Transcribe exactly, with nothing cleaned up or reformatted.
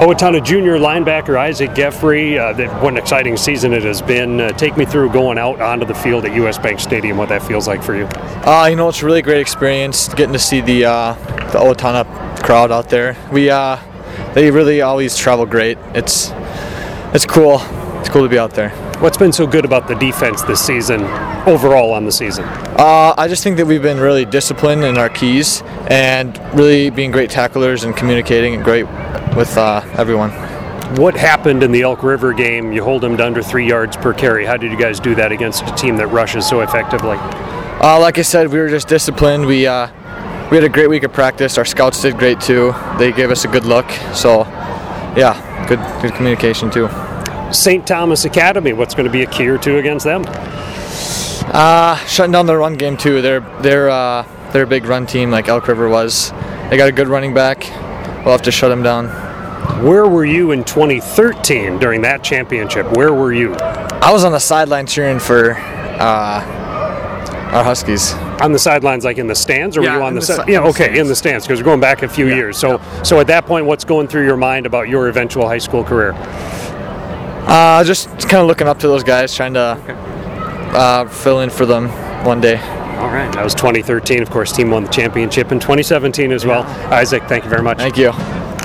Owatonna junior linebacker Isaac Geffrey, uh, that, what an exciting season it has been. Uh, take me through going out onto the field at U S Bank Stadium, what that feels like for you. Uh, you know, it's a really great experience getting to see the uh, the Owatonna crowd out there. We uh, they really always travel great. It's it's cool. It's cool to be out there. What's been so good about the defense this season, overall on the season? Uh, I just think that we've been really disciplined in our keys and really being great tacklers and communicating and great with uh, everyone. What happened in the Elk River game? You hold them to under three yards per carry. How did you guys do that against a team that rushes so effectively? Uh, like I said, we were just disciplined. We uh, we had a great week of practice. Our scouts did great too. They gave us a good look. So, yeah, good good communication too. Saint Thomas Academy, what's going to be a key or two against them? Uh, shutting down the run game too. They're they're uh, they're a big run team like Elk River was. They got a good running back. We'll have to shut them down. Where were you in twenty thirteen during that championship? Where were you? I was on the sideline cheering for uh, our Huskies. On the sidelines, like in the stands, or Yeah, were you on in the, the si- si- yeah? in the Okay, stands. in the stands, because we're going back a few Yeah, years. So, yeah. so at that point, what's going through your mind about your eventual high school career? Uh, just kind of looking up to those guys, trying to uh, fill in for them one day. All right, that was twenty thirteen. Of course, team won the championship in twenty seventeen as well. Isaac, thank you very much. Thank you.